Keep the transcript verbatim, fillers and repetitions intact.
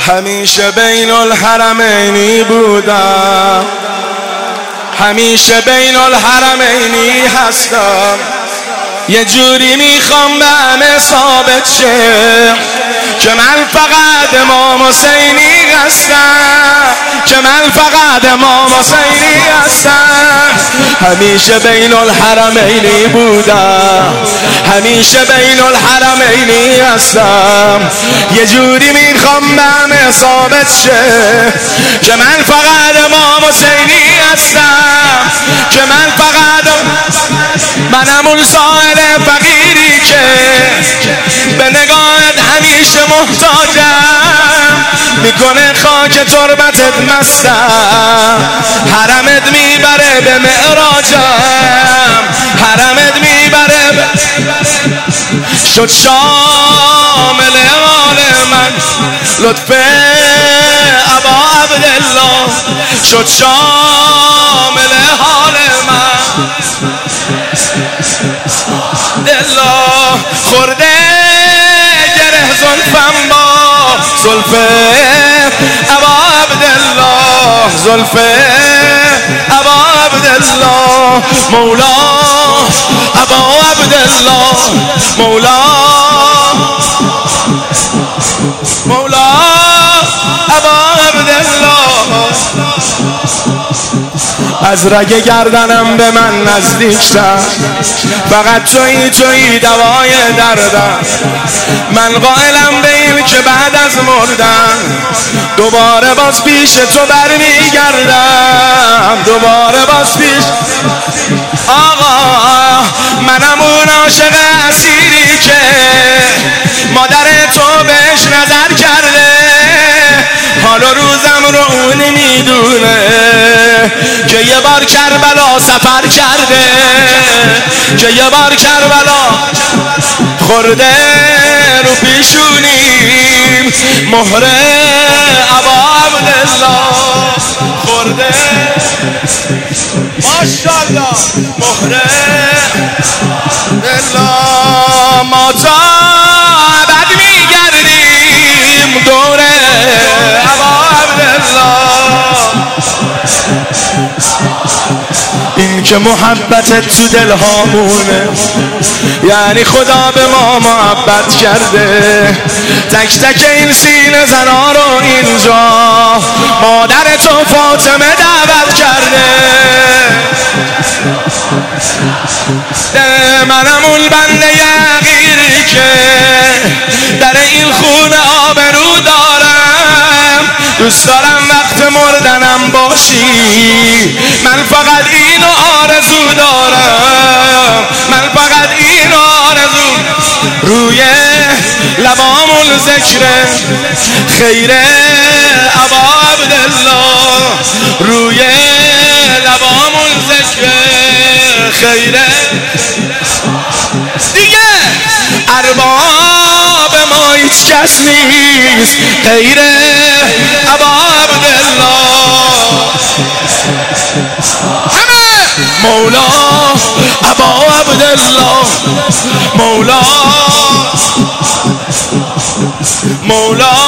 همیشه بین الحرمینی بودم، همیشه بین الحرمینی هستم. یه جوری میخوام به همه ثابت شه که من فقط امام حسینی هستم، که من فقط امام حسینی هستم. همیشه بین الحرمینی بودم، همیشه بین الحرمینی هستم. یه جوری میخوام به همه ثابت شه که من فقط امام حسینی هستم، که من فقط منم اون سائل فقیری که به نگاهت همیشه محتاجم، میکنه خاک تربتت مستم. حرمت میبره به معراجم، حرمت میبره به شد شامل حال من. لطف ابا عبدالله شد شامل حال من. دلا خورده گره زلفم با زلف ابا عبدالله، زلف ابا عبدالله. مولا ابا عبدالله، مولا مولا ابا عبدالله. از رگ گردنم به من نزدیک‌تر، فقط تویی تویی دوای دردم. من قائلم به این که بعد از مردن دوباره باز پیش تو برمیگردم، دوباره باز پیش. آقا منم اون عاشق اسیری که مادر تو بهش نظر کرده، حالا روزم رو اون میدونه که یه بار کربلا سفر کرده، که یه بار کربلا خورده رو پیشونیم مهر ابا عبدالله، خورده ماشاءالله مهر الله. ما تا ابد میگردیم دور ابا عبدالله. این که محبتت تو دل هامونه، یعنی خدا به ما محبت کرده. تک تک این سینه زنا رو اینجا مادر تو فاطمه دعوت کرده. منم اون بنده حقیری که در این خونه آبرو دارم، دوست دارم وقت مردنم باشی. من فقط اینو آرزو دارم، من فقط اینو آرزو. روی لبامون ذکر خیر ابا عبدالله، روی لبامون ذکر خیر دیگه. ارباب ما هیچ کس نیست غیر ابا عبدالله. همه مولا ابا عبدالله، مولا مولا